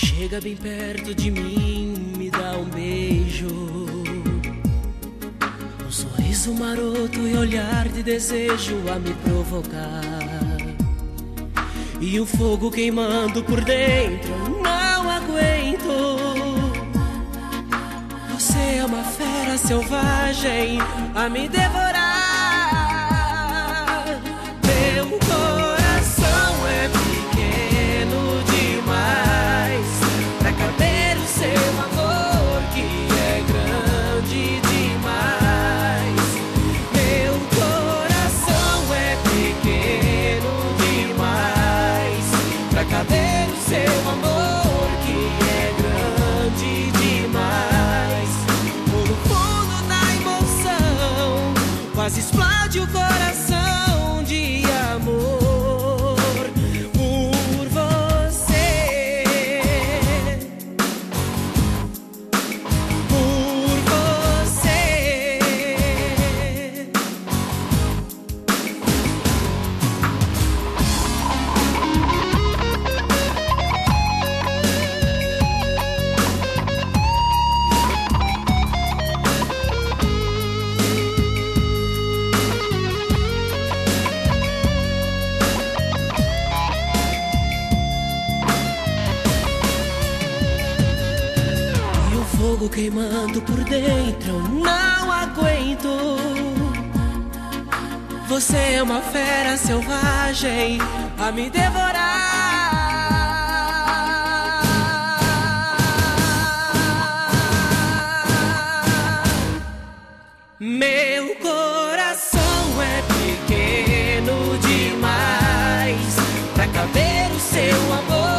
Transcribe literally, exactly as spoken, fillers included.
Chega bem perto de mim, me dá um beijo, um sorriso maroto e olhar de desejo a me provocar, e um fogo queimando por dentro, eu não aguento. Você é uma fera selvagem a me devorar. Meu coração é pequeno demais pra caber o seu amor, que é grande demais. Meu coração é pequeno demais pra caber o seu amor, que é grande demais. No fundo da emoção, quase explode o coração de amor por você, por você. Fogo queimando por dentro, eu não aguento. Você é uma fera selvagem a me devorar. Meu coração é pequeno demais pra caber o seu amor.